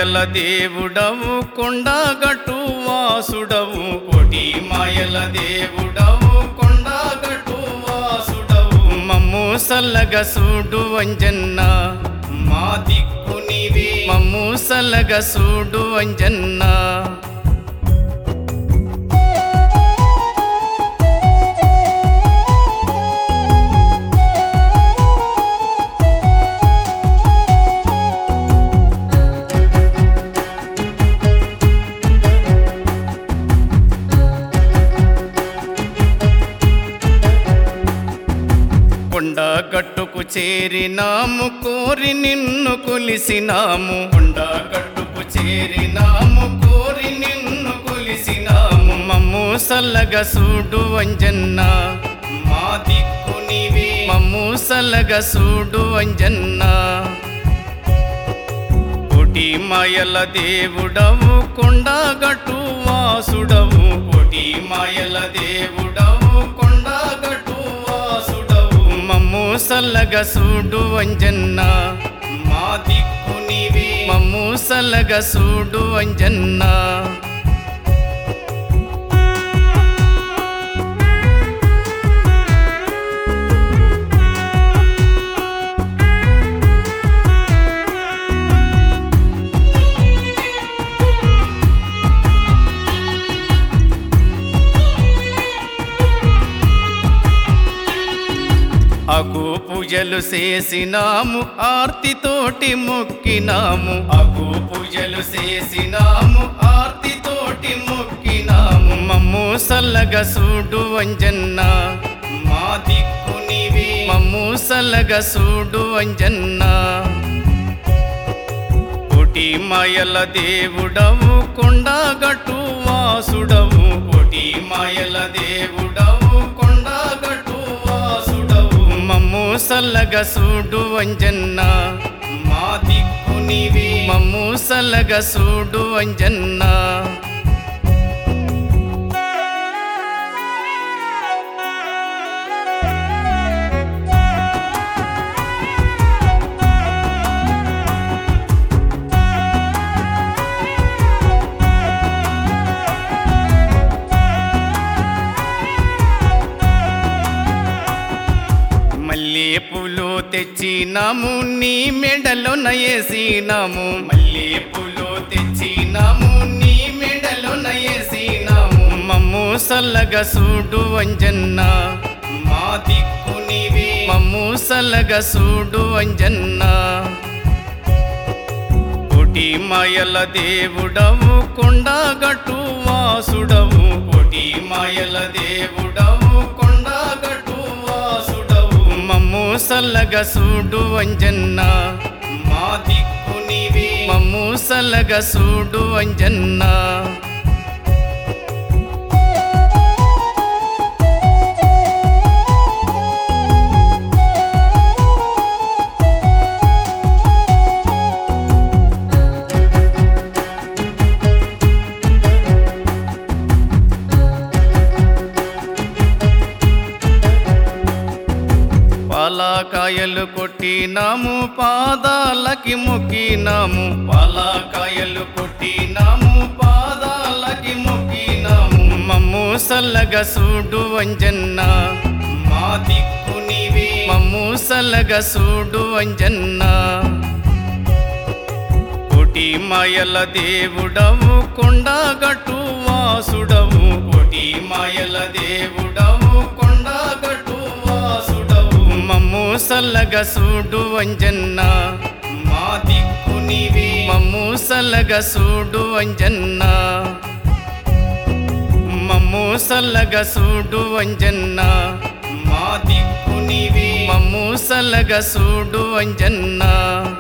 మాయల దేవుడవు కొండగట్టు వాసుడవు కోటి మాయల దేవుడవు కొండగట్టు వాసుడవు మమ్ము సల్లగ సూడు అంజన్న మా దిక్కు నీవే మమ్ము సల్లగ సూడు అంజన్న కొండగట్టుకు చేరినాము కోరి నిన్ను కొలిసినాము కొండగట్టుకు చేరినాము కోరి నిన్ను కొలిసినాము మమ్ము సల్లగ సూడు అంజన్న మా దిక్కు నీవే మమ్ము సల్లగ సూడు అంజన్న కోటి మాయల దేవుడవు కొండగట్టు వాసుడవు కోటి మాయల దేవుడవు కొండగట్టు వాసుడవు మమ్ము సల్లగ సూడు అంజన్న మా దిక్కు నీవే మమ్ము సల్లగ సూడు అంజన్న అగు పూజలు చేసినాము ఆర్తితోటి మొక్కినాము అగు పూజలు చేసినాము ఆర్తితోటి మొక్కినాము మమ్ము సల్లగ సూడు అంజన్న మా దిక్కు నీవే మమ్ము సల్లగ సూడు అంజన్న కోటి మాయల దేవుడవు కొండగట్టు వాసుడవు కోటి మాయల దేవుడవు కొండగట్టు వాసుడవు మమ్ము సల్లగ సూడు అంజన్న మా దిక్కు నీవే మమ్ము సల్లగ సూడు అంజన్న మల్లెపూలు తెచ్చినాము నీ మెడలో నయేసినాము మల్లెపూలు తెచ్చినాము నీ మెడలో నయేసినాము మమ్ము సల్లగ సూడు అంజన్న మా దిక్కు నీవే మమ్ము సల్లగ సూడు అంజన్న కోటి మాయల దేవుడవు కొండగట్టు వాసుడవు కోటి మాయల దేవుడవు కొండగట్టు వాసుడవు మమ్ము సల్లగ సూడు అంజన్న మా దిక్కు నీవే మమ్ము సల్లగ సూడు అంజన్న పాలకాయలు కొట్టినాము పాదాలకి మొక్కినాము పాలకాయలు కొట్టినాము పాదాలకి మొక్కినాము మమ్ము సల్లగ సూడు అంజన్న మా దిక్కు నీవే మమ్ము సల్లగ సూడు అంజన్న కోటి మాయల దేవుడవు కొండగట్టు వాసుడవు కోటి మాయల దేవుడవు కొండగట్టు వాసుడవు మమ్ము సల్లగ సూడు అంజన్న మా దిక్కు నీవే మమ్ము సల్లగ సూడు అంజన్న మమ్ము సల్లగ సూడు అంజన్న మా దిక్కు నీవే మమ్ము సల్లగ సూడు అంజన్న